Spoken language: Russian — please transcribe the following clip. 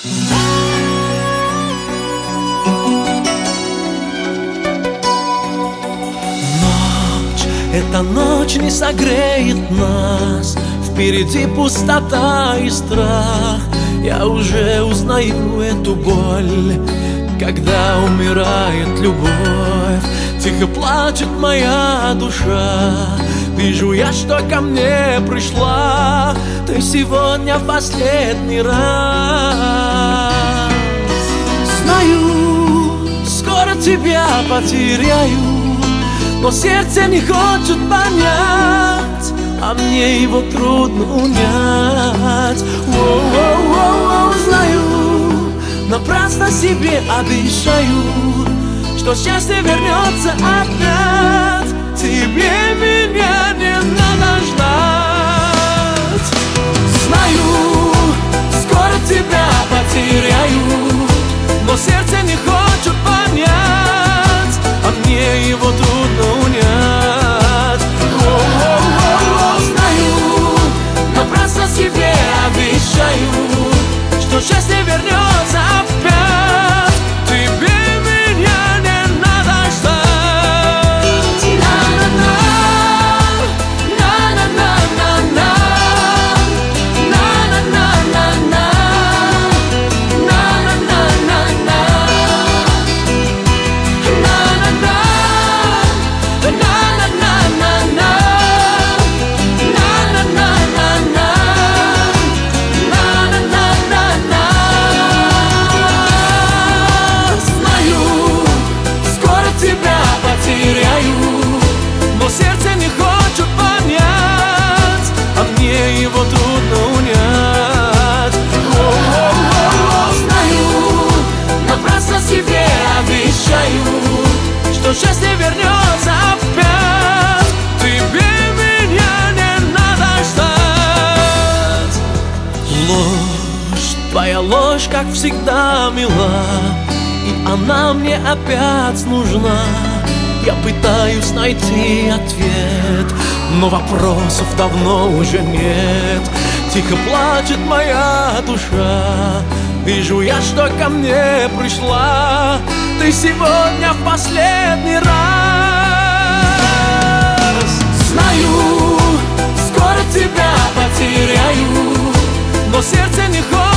Эта ночь не согреет нас, впереди пустота и страх. Я уже узнаю эту боль, когда умирает любовь. Тихо плачет моя душа, вижу я, что ко мне пришла ты сегодня в последний раз. Знаю, скоро тебя потеряю, но сердце не хочет понять, а мне его трудно унять. Знаю, напрасно себе обещаю, что счастье вернется опять. Тебе меня не надо ждать. Знаю, скоро тебя потеряю, но сердце не хочет понять, а мне его трудно унять. Знаю, напрасно себе обещаю, что счастье вернется опять. Тебе меня не надо ждать. Но сердце не хочет понять, а мне его трудно унять. Знаю, напрасно себе обещаю, что счастье вернется опять. Тебе меня не надо ждать. Ложь, твоя ложь, как всегда, мила, и она мне опять нужна. Я пытаюсь найти ответ, но вопросов давно уже нет. Тихо плачет моя душа, вижу я, что ко мне пришла ты сегодня в последний раз. Знаю, скоро тебя потеряю, но сердце не хочет